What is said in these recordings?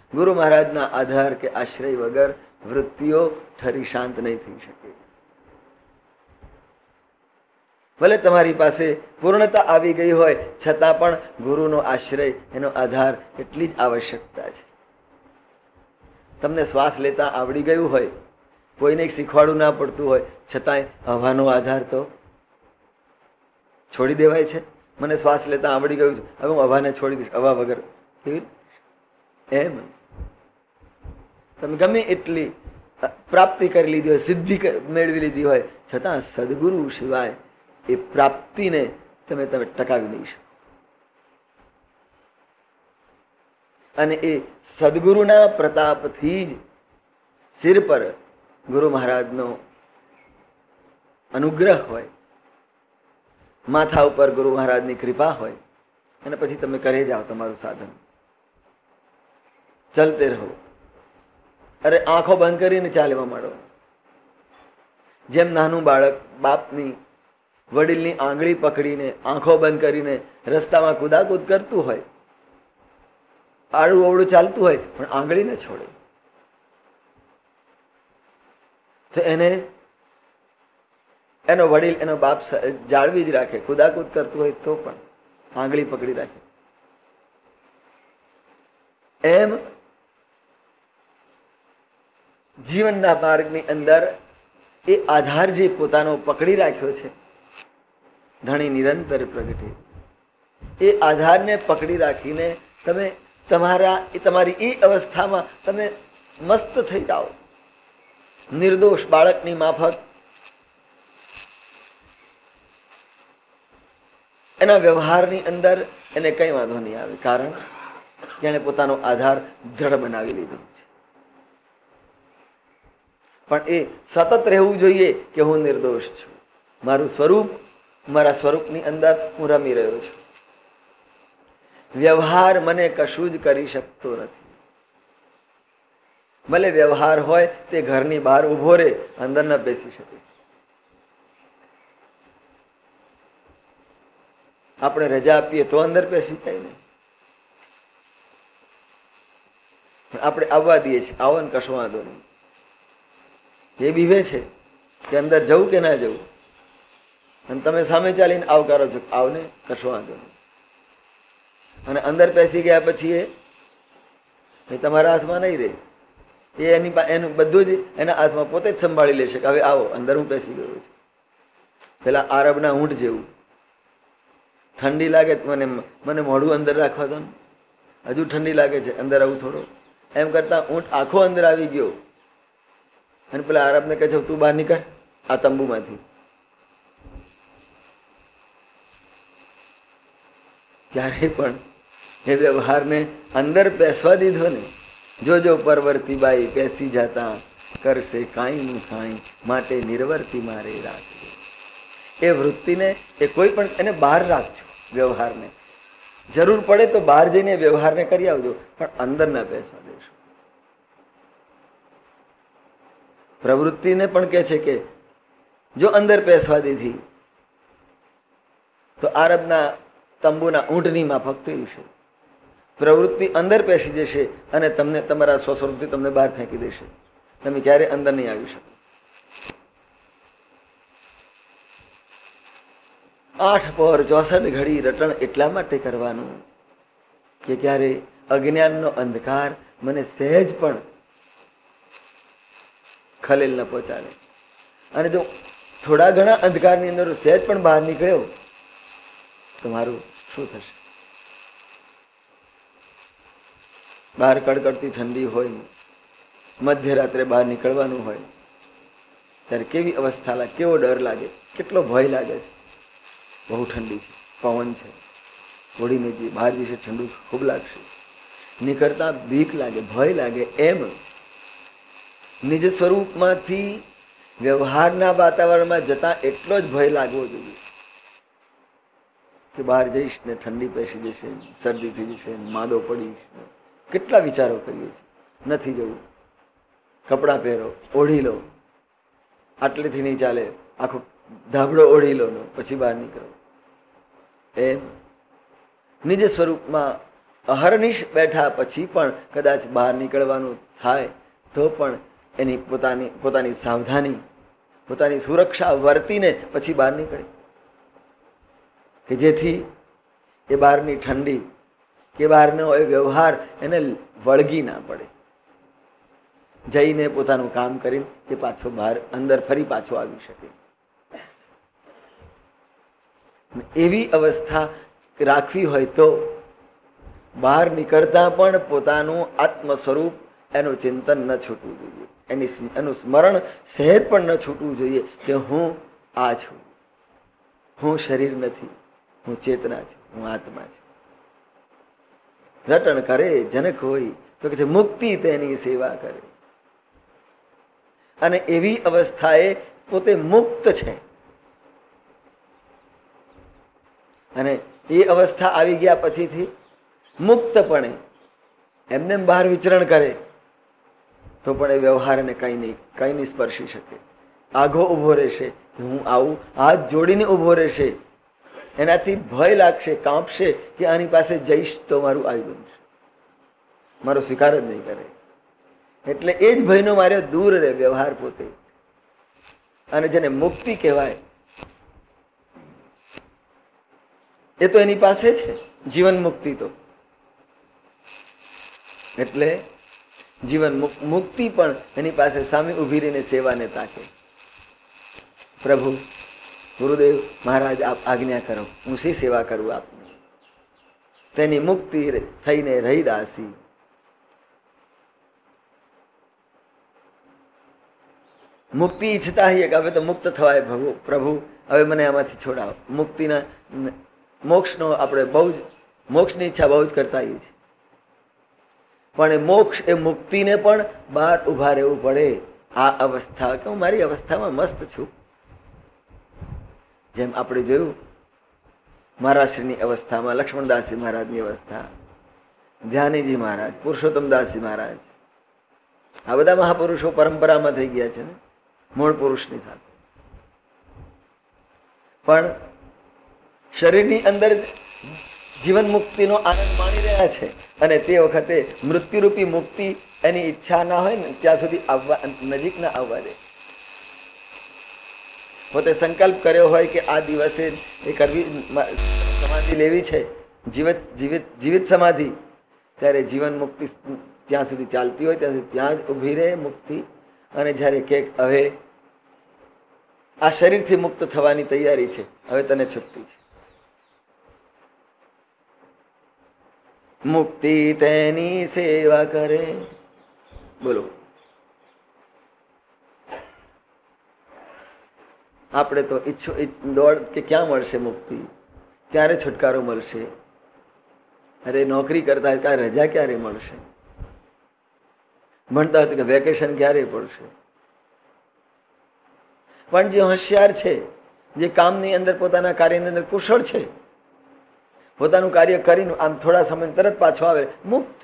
ગુરુ મહારાજના આધાર કે આશ્રય વગર વૃત્તિઓ ઠરી શાંત નહીં થઈ શકે. ભલે તમારી પાસે પૂર્ણતા આવી ગઈ હોય છતાં પણ ગુરુનો આશ્રય, એનો આધાર એટલી જ આવશ્યકતા છે. તમને શ્વાસ લેતા આવડી ગયું હોય, કોઈને શીખવાડવું ના પડતું હોય, છતાંય હવાનો આધાર તો છોડી દેવાય છે. મને શ્વાસ લેતા આવડી ગયું છે, હવે હું હવાને છોડી દઈશ, હવા વગર કેવી? એમ તમે ગમે એટલી પ્રાપ્તિ કરી લીધી હોય, સિદ્ધિ મેળવી લીધી હોય, છતાં સદગુરુ સિવાય એ પ્રાપ્તિને તમે ટકાવી નહીં શકો. અને એ સદગુરુના પ્રતાપથી જ સિર પર ગુરુ મહારાજનો અનુગ્રહ હોય, માથા ઉપર ગુરુ મહારાજની કૃપા હોય, અને પછી તમે કરે જાઓ તમારું સાધન, ચલતે રહો. અરે આંખો બંધ કરીને ચાલવા માંડો. જેમ નાનું બાળક બાપની વડીલની આંગળી પકડીને આંખો બંધ કરીને રસ્તામાં કુદાકુદ કરતું હોય, આડું અવળું ચાલતું હોય, પણ આંગળી ન છોડે, તો એને એનો વડીલ એનો બાપ જાળવી જ રાખે. કુદાકુદ કરતું હોય તો પણ આંગળી પકડી રાખે. એમ જીવનના માર્ગની અંદર એ આધાર જે પોતાનો પકડી રાખ્યો છે, ધણી નિરંતર પ્રગટે, એ આધારને પકડી રાખીને તમે તમારી એ અવસ્થામાં તમે મસ્ત થઈ જાઓ, નિર્દોષ બાળકની માફક એના વ્યવહારની અંદર એને કઈ વાંધો નહીં આવે, કારણ કે એને પોતાનો આધાર દ્રઢ બનાવી લીધો છે. પણ એ સતત રહેવું જોઈએ કે હું નિર્દોષ છું, મારું સ્વરૂપ, મારા સ્વરૂપની અંદર હું રમી રહ્યો છું. વ્યવહાર મને કશું જ કરી શકતો નથી. ભલે વ્યવહાર હોય તે ઘરની બહાર ઉભો રહે, અંદર ન બેસી શકે. આપણે રજા આપીએ તો અંદર બેસી જાય નહીં. આપણે આવવા દઈએ છીએ, આવો ને કશો વાંધો નહીં. એ બીવે છે કે અંદર જવું કે ના જવું, અને તમે સામે ચાલીને આવકારો છો, આવને કશો વાંધો નહીં. અને અંદર બેસી ગયા પછી એ તમારા હાથમાં નહીં રહે, એનું બધું જ એના હાથમાં પોતે જ સંભાળી લેશે કે હવે આવો, અંદર હું બેસી ગયો છું. પેલા આરબના ઊંટ જેવું, ઠંડી લાગે મને મોઢું અંદર રાખવા દો ને, હજુ ઠંડી લાગે છે, અંદર આવું થોડો. એમ કરતા ઊંટ આખો અંદર આવી ગયો, અને પેલા આરબને કહે છે તું બહાર નીકળ આ તંબુમાંથી. ક્યારે પણ એ વ્યવહારને અંદર બેસવા દીધો ને, જોજો પરવર્તી બાઈ બેસી જાતા કરશે કાંઈ નું કાંઈ, માટે નિર્વર્તી મારે રાખજો. એ વૃત્તિને એ કોઈ પણ એને બહાર રાખજો. વ્યવહારને જરૂર પડે તો બહાર જઈને વ્યવહારને કરી આવજો, પણ અંદર ના બેસવા દેશો. પ્રવૃત્તિને પણ કહે છે કે જો અંદર બેસવા દીધી તો આરબના તંબુના ઊંટની માફક થયું છે. પ્રવૃત્તિ અંદર બેસી જશે અને તમને તમારા સ્વસ્વરૂપથી તમને બહાર ફેંકી દેશે. તમે ક્યારે અંદર નહીં આવી શકો. 8 પહોર 64 ઘડી રટણ એટલા માટે કરવાનું કે ક્યારે અજ્ઞાનનો અંધકાર મને સહેજ પણ ખલેલ ન પહોંચાડે. અને જો થોડા ઘણા અંધકારની અંદર સહેજ પણ બહાર નીકળ્યો તો મારું શું થશે? બહાર કડકડતી ઠંડી હોય, મધ્યરાત્રે બહાર નીકળવાનું હોય, ત્યારે કેવી અવસ્થા લાગે, કેવો ડર લાગે, કેટલો ભય લાગે છે. બહુ ઠંડી છે, પવન છે, ઓઢીને જે બહાર જશે ઠંડુ ખૂબ લાગશે, નીકળતા બીક લાગે, ભય લાગે. એમ નિજ સ્વરૂપમાંથી વ્યવહારના વાતાવરણમાં જતા એટલો જ ભય લાગવો જોઈએ કે બહાર જઈશ ને ઠંડી પેસી જશે, શરદી થઈ જશે, માદો પડીશ. કેટલા વિચારો કરીએ છીએ. નથી જવું, કપડાં પહેરો, ઓઢી લો, આટલેથી નહીં ચાલે, આખો ધાબળો ઓઢી લો, પછી બહાર નીકળો. એમ નિજ સ્વરૂપમાં અહર્નિશ બેઠા પછી પણ કદાચ બહાર નીકળવાનું થાય તો પણ એની પોતાની સાવધાની, પોતાની સુરક્ષા વર્તીને પછી બહાર નીકળે, કે જેથી એ બહારની ઠંડી કે બહારનો એ વ્યવહાર એને વળગી ના પડે. જઈને પોતાનું કામ કરીને એ પાછો બહાર અંદર ફરી પાછો આવી શકે. એવી અવસ્થા રાખવી હોય તો બહાર નીકળતા પણ પોતાનું આત્મ સ્વરૂપ એનું ચિંતન ન છૂટવું જોઈએ, એનું સ્મરણ સહેજ પણ ન છૂટવું જોઈએ કે હું આ છું, હું શરીર નથી, હું ચેતના છું, હું આત્મા છું. રટણ કરે જનક હોય તો કે મુક્તિ તેની સેવા કરે. અને એવી અવસ્થાએ પોતે મુક્ત છે. અને એ અવસ્થા આવી ગયા પછીથી મુક્તપણે એમને બહાર વિચરણ કરે તો પણ એ વ્યવહારને કઈ નહીં સ્પર્શી શકે. આઘો ઉભો રહેશે, હું આવું, હાથ જોડીને ઉભો રહેશે. એનાથી ભય લાગશે, કાંપશે કે આની પાસે જઈશ તો મારું આવી બનશે, મારો સ્વીકાર જ નહીં કરે. એટલે એ જ ભયનો મારે દૂર રહે વ્યવહાર પોતે. અને જેને મુક્તિ કહેવાય એ તો એની પાસે છે, જીવન મુક્તિ તો. એટલે જીવન મુક્તિ પણ એની પાસે સામે ઉભી રહીને સેવાને તાકે. પ્રભુ ગુરુદેવ મહારાજ આપ આજ્ઞા કરો, હું શી સેવા કરું આપની. તેની મુક્તિ થઈને રહી દાસી. મુક્તિ ઈચ્છતા હોઈએ કે હવે તો મુક્ત થવાય પ્રભુ, હવે મને આમાંથી છોડાવો. મુક્તિના મોક્ષનો આપણે બહુ જ મોક્ષની ઈચ્છા બહુ જ કરતા હોઈએ છીએ. પણ એ મોક્ષ, એ મુક્તિને પણ બહાર ઉભા રહેવું પડે. આ અવસ્થા કે હું મારી અવસ્થામાં મસ્ત છું. જેમ આપણે જોયું મહારાજશ્રીની અવસ્થામાં, લક્ષ્મણદાસજી મહારાજની અવસ્થા, ધ્યાનીજી મહારાજ, પુરુષોત્તમદાસજી મહારાજ, આ બધા મહાપુરુષો પરંપરામાં થઈ ગયા છે ને, મૂળ પુરુષની સાથે. પણ શરીરની અંદર જીવન મુક્તિનો આનંદ માણી રહ્યા છે. અને તે વખતે મૃત્યુરૂપી મુક્તિ એની ઈચ્છા ના હોય ને ત્યાં સુધી નજીક ના આવવા દે. પોતે સંકલ્પ કર્યો હોય કે આ દિવસે એ કરવી, સમાધિ લેવી છે, જીવિત સમાધિ, ત્યારે જીવન મુક્તિ જ્યાં સુધી ચાલતી હોય ત્યાં સુધી ત્યાં જ ઉભી રહે મુક્તિ. અને જયારે કે હવે આ શરીરથી મુક્ત થવાની તૈયારી છે, હવે તને છુટ્ટી છે, મુક્તિ તેની સેવા કરે. બોલો, આપણે તો દોડ કે ક્યાં મળશે મુક્તિ, ક્યારે છુટકારો મળશે, અરે નોકરી કરતા હોય ક્યારે રજા ક્યારે મળશે, ભણતા હોય કે વેકેશન ક્યારે પડશે. પણ જે હોશિયાર છે, જે કામની અંદર પોતાના કાર્યની અંદર કુશળ છે, પોતાનું કાર્ય કરીને આમ થોડા સમય તરત પાછો આવે, મુક્ત.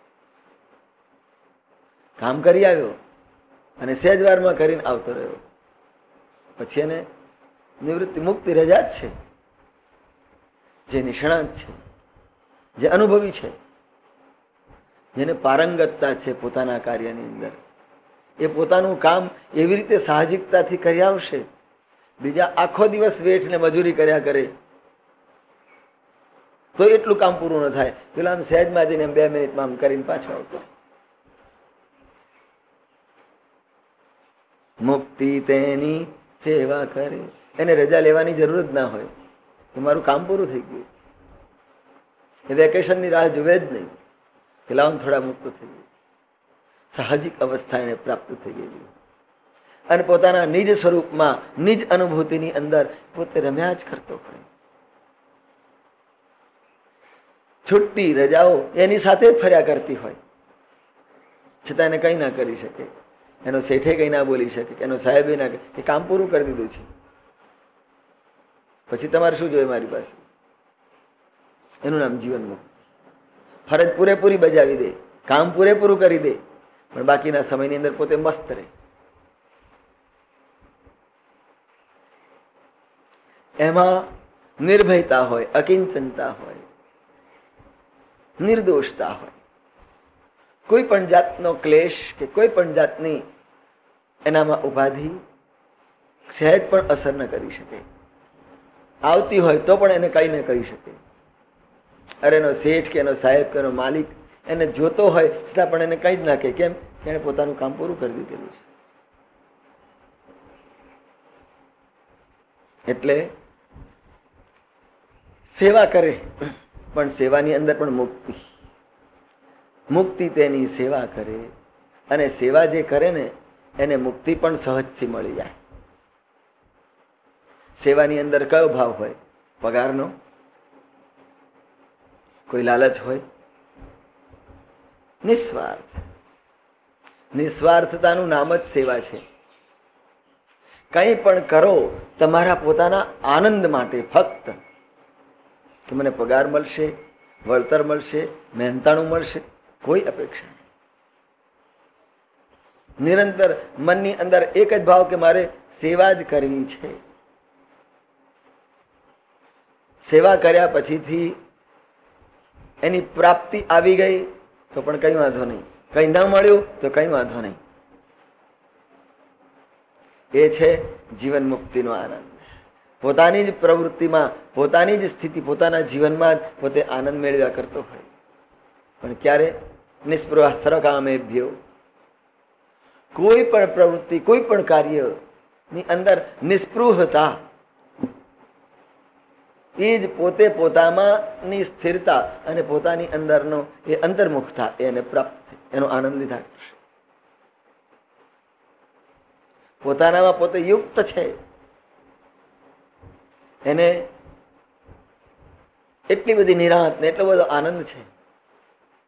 કામ કરી આવ્યો અને સહેજવારમાં કરીને આવતો રહ્યો, પછી એને નિવૃત્તિ મુક્તિ રજા જ છે. જે નિષ્ણાત છે, જે અનુભવી છે, જેને પારંગતતા છે પોતાના કાર્યની અંદર, એ પોતાનું કામ એવી રીતે સાહજિકતાથી કરી આવશે. બીજા આખો દિવસ વેઠ ને મજૂરી કર્યા કરે તો એટલું કામ પૂરું ન થાય. પેલા આમ સહેજમાં જઈને 2 મિનિટમાં આમ કરીને પાછો આવતો. મુક્તિ તેની સેવા કરે. એને રજા લેવાની જરૂર જ ના હોય, મારું કામ પૂરું થઈ ગયું. એ વેકેશનની રાહ જુએ જ નહીં, પેલા થોડા મુક્ત થઈ ગયું. સાહજિક અવસ્થા એને પ્રાપ્ત થઈ ગયેલી અને પોતાના નિજ સ્વરૂપમાં, નિજ અનુભૂતિની અંદર પોતે રમ્યા જ કરતો હોય. છુટ્ટી રજાઓ એની સાથે જ ફર્યા કરતી હોય, છતાં એને કઈ ના કરી શકે, એનો શેઠે કઈ ના બોલી શકે, એનો સાહેબે ના કહે કે કામ પૂરું કરી દીધું છે, પછી તમારે શું જોઈએ મારી પાસે. એનું નામ જીવન મુક્ત. ફરજ પૂરેપૂરી બજાવી દે, કામ પૂરેપૂરું કરી દે, પણ બાકીના સમયની અંદર પોતે મસ્ત રહે. એમાં નિર્ભયતા હોય, અકિંચનતા હોય. નિર્દોષતા હોય, કોઈ પણ જાતનો ક્લેશ કે કોઈ પણ જાતની એનામાં ઉપાધિ સહેજ પણ અસર ન કરી શકે. આવતી હોય તો પણ એને કઈ ન કહી શકે. અરે એનો શેઠ કે એનો સાહેબ કે એનો માલિક એને જોતો હોય છતાં પણ એને કઈ જ ના કહે. કેમ? એને પોતાનું કામ પૂરું કરી દીધેલું છે. એટલે સેવા કરે, પણ સેવાની અંદર પણ મુક્તિ. મુક્તિ તેની સેવા કરે, અને સેવા જે કરે ને એને મુક્તિ પણ સહજથી મળી જાય. સેવાની અંદર કયો ભાવ હોય? પગારનો? કોઈ લાલચ હોય? નિસ્વાર્થ. નિસ્વાર્થતાનું નામ જ સેવા છે. કંઈ પણ કરો તમારા પોતાના આનંદ માટે, ફક્ત કે મને પગાર મળશે, વળતર મળશે, મહેનતાણું મળશે, કોઈ અપેક્ષા નહીં. નિરંતર મનની અંદર એક જ ભાવ કે મારે સેવા જ કરવી છે. સેવા કર્યા પછીથી એની પ્રાપ્તિ આવી ગઈ તો પણ કઈ વાંધો નહીં, કઈ ના મળ્યું તો કઈ વાંધો નહીં. એ છે જીવન મુક્તિનો આનંદ. પોતાની જ પ્રવૃત્તિમાં, પોતાની જ સ્થિતિ, પોતાના જીવનમાં જ પોતે આનંદ મેળવ્યા કરતો હોય. પણ ક્યારે? નિસ્પૃહ સર્વકામેભ્યો. કોઈ પણ પ્રવૃત્તિ, કોઈ પણ કાર્યની અંદર નિસ્પૃહતા, એ જ પોતે પોતામાંની સ્થિરતા અને પોતાની અંદરનો એ અંતર્મુખતા એને પ્રાપ્ત, એનો આનંદ લીધા કરશે. પોતાનામાં પોતે યુક્ત છે, એને એટલી બધી નિરાંત ને એટલો બધો આનંદ છે